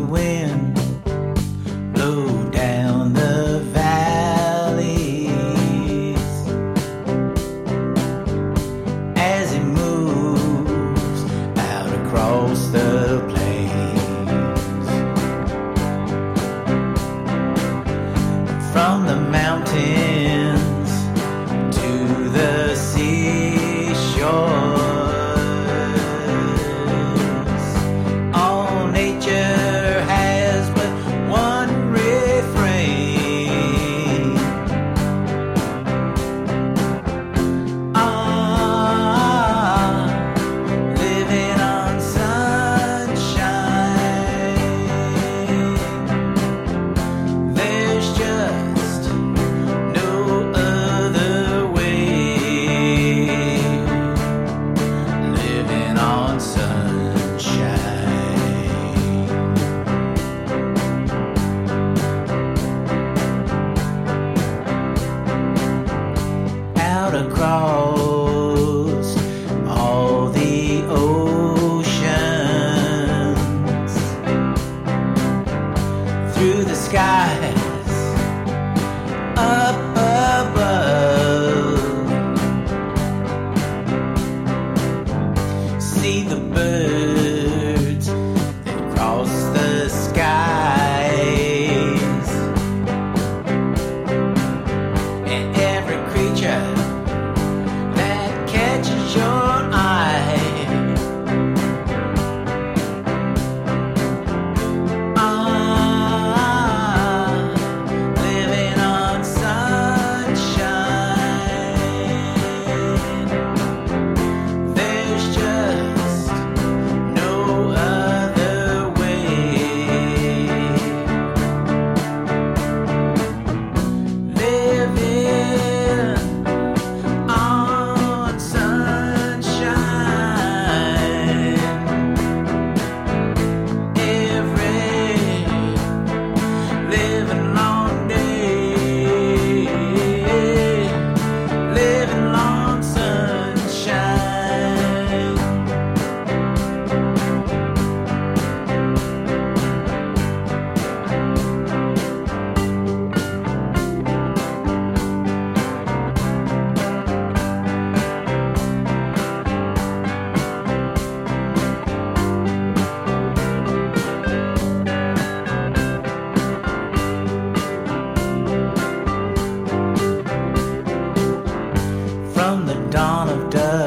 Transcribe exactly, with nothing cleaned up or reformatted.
wind blow down the valleys as it moves out across the plains. From the mountains to the seashore, across all the oceans, through the skies up above, see the birds that cross the skies, and every creature catches your eye. Ah, living on sunshine. There's just no other way. Living on sunshine. Every living long day, living on sunshine. From the dawn of dusk